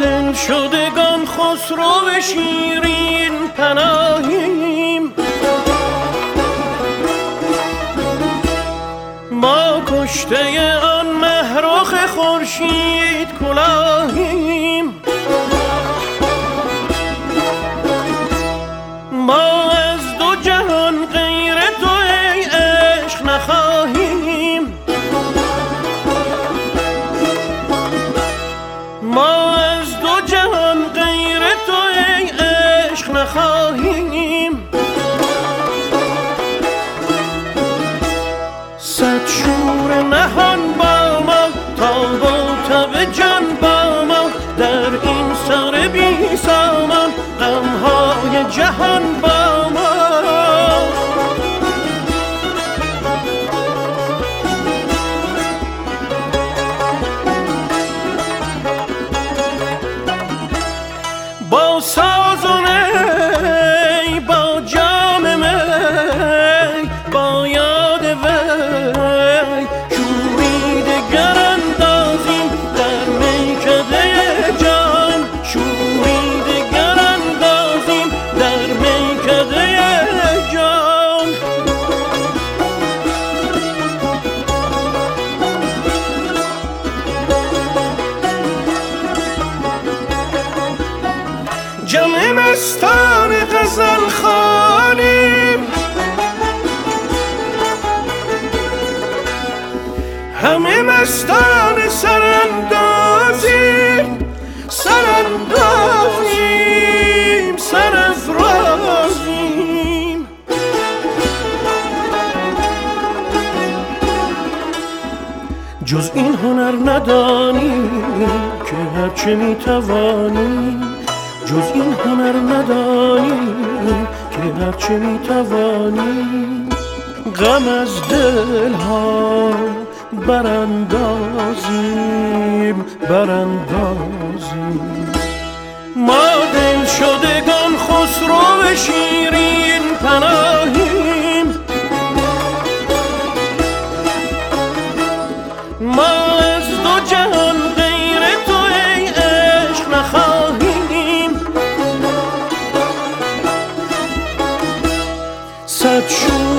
دل شدگان خسرو شیرین پناهیم، ما کشته آن مهرخ خورشید کلاهیم. ما از دو جهان غیر تو ای عشق نخواهیم، ما از دو جهان غیر تو ای عشق نخواهیم. صد شور نهان با ما، تاب و تب جان با ما، در این سر بی سامان غمهای جهان با ما. با ساز و نی، با جام می، با یاد وی شوری دگر اندازیم در میکده جان، شوری دگر اندازیم در میکده جان. جمع مستان غزل خوانیم، همه مستان سراندازیم، سراندازیم، سرافرازیم. جز این هنر ندانیم که هرچه میتوانیم، جز این هنر ندانیم که هرچه میتوانیم. غم از دلها براندازیم، براندازیم. ما دل شدگان خسرو شیرین پناهیم، ما از دو جهان غیر تو ای عشق نخواهیم. صد شور